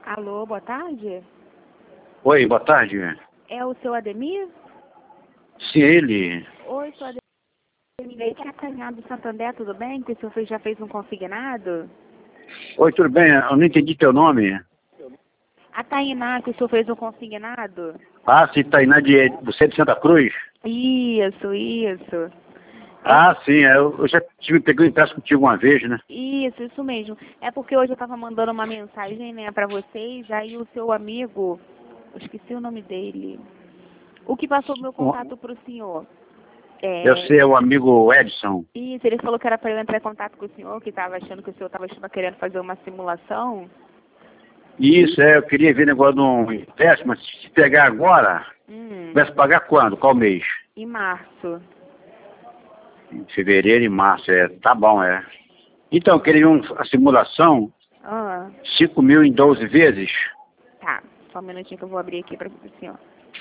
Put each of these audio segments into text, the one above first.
Alô, boa tarde. Oi, boa tarde. É o seu Ademir? Se ele... Oi, sou Ademir. Aqui é a Tainá do Santander, tudo bem? Que o senhor já fez um consignado? Oi, tudo bem? Eu não entendi teu nome. A Tainá, que o senhor fez um consignado? Ah, sim, Tainá do centro de Santa Cruz? Isso. Ah, sim, eu já peguei um empréstimo contigo uma vez, né? Isso mesmo. É porque hoje eu estava mandando uma mensagem, né, para vocês, aí o seu amigo, eu esqueci o nome dele, o que passou o meu contato para o senhor. Eu sei, o amigo Edson. Isso, ele falou que era para eu entrar em contato com o senhor, que estava achando que o senhor estava querendo fazer uma simulação. Isso, eu queria ver negócio de um empréstimo, mas se pegar agora, vai se pagar quando? Qual mês? Em março. Em fevereiro e março, tá bom, Então, eu queria a simulação, 5.000 em 12 vezes. Tá, só um minutinho que eu vou abrir aqui para o senhor.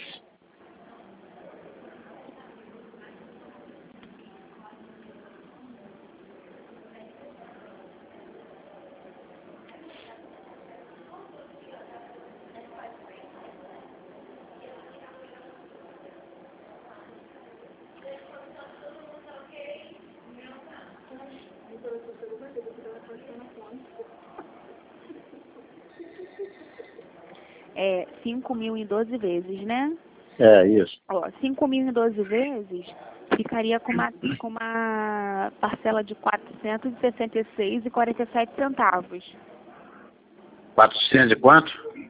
É 5.000 em 12 vezes, né? É, isso. Ó, 5.000 em 12 vezes ficaria com uma parcela de R$ 466,47. 400 e quanto?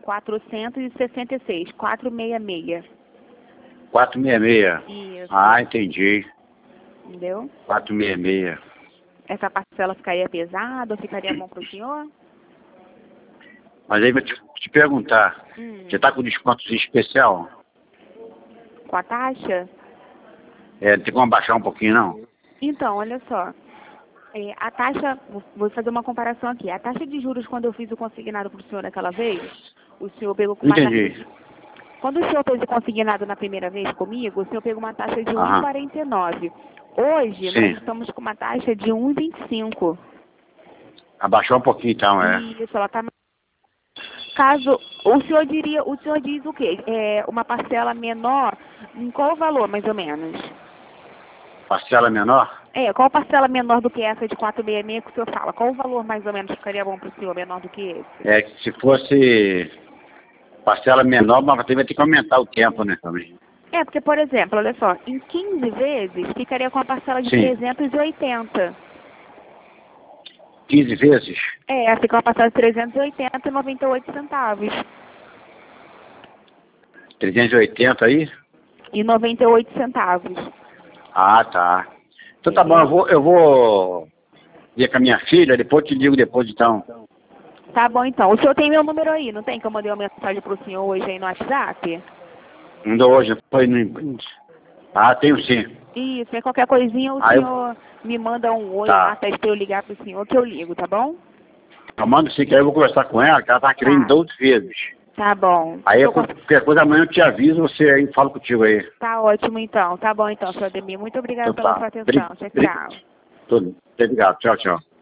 466, 466. 466. Isso. Ah, entendi. Entendeu? 466. Essa parcela ficaria pesada ou ficaria bom para o senhor? Mas aí vou te perguntar, você está com desconto especial? Com a taxa? Não tem como baixar um pouquinho, não? Então, olha só. A taxa, vou fazer uma comparação aqui. A taxa de juros, quando eu fiz o consignado para o senhor naquela vez, o senhor pegou com uma Entendi. taxa... Quando o senhor fez o consignado na primeira vez comigo, o senhor pegou uma taxa de 1,49. Hoje, Sim. nós estamos com uma taxa de 1,25. Abaixou um pouquinho, então, Isso, ela está... Caso, o senhor diz o quê? Uma parcela menor, em qual valor, mais ou menos? Parcela menor? Qual parcela menor do que essa de 466 que o senhor fala? Qual o valor mais ou menos que ficaria bom para o senhor, menor do que esse? Que se fosse parcela menor, mas vai ter que aumentar o tempo, né, também. Porque, por exemplo, olha só, em 15 vezes ficaria com a parcela de 380. 15 vezes? Fica com a parcela de 380,98 centavos. 380 aí? E 98 centavos. Ah, tá. Então tá bom, eu vou ver com a minha filha, depois eu te ligo depois, então. Tá bom, então. O senhor tem meu número aí, não tem? Que eu mandei uma mensagem pro senhor hoje aí no WhatsApp? Ainda hoje, foi no... Ah, tenho sim. Isso, qualquer coisinha o senhor me manda um oi lá, até eu ligar pro senhor que eu ligo, tá bom? Eu mando sim, que aí eu vou conversar com ela, que ela tá querendo 12 vezes. Tá bom. Aí qualquer coisa amanhã eu te aviso, você aí fala contigo aí. Tá ótimo então, tá bom então, senhor Ademir. Muito obrigada pela sua atenção. Tchau. Tudo. Obrigado. Tchau, tchau.